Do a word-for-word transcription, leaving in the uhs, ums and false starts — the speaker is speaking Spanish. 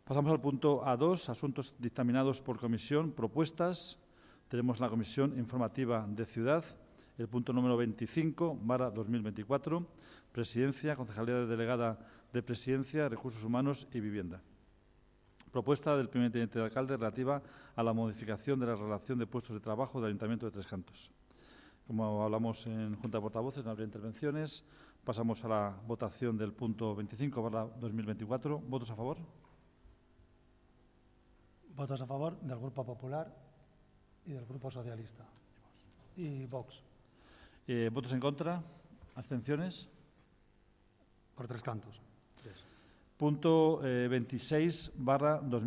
Pasamos al punto A dos, asuntos dictaminados por comisión, propuestas. Tenemos la Comisión Informativa de Ciudad, el punto número veinticinco, barra dos mil veinticuatro, Presidencia, Concejalía Delegada de Presidencia, Recursos Humanos y Vivienda. Propuesta del primer teniente de alcalde relativa a la modificación de la relación de puestos de trabajo del Ayuntamiento de Tres Cantos. Como hablamos en Junta de Portavoces, no habría intervenciones. Pasamos a la votación del punto veinticinco, barra dos mil veinticuatro. ¿Votos a favor? Votos a favor del Grupo Popular y del Grupo Socialista. Y Vox. Eh, ¿Votos en contra? ¿Abstenciones? Por Tres Cantos. Punto eh, veintiséis, barra dos mil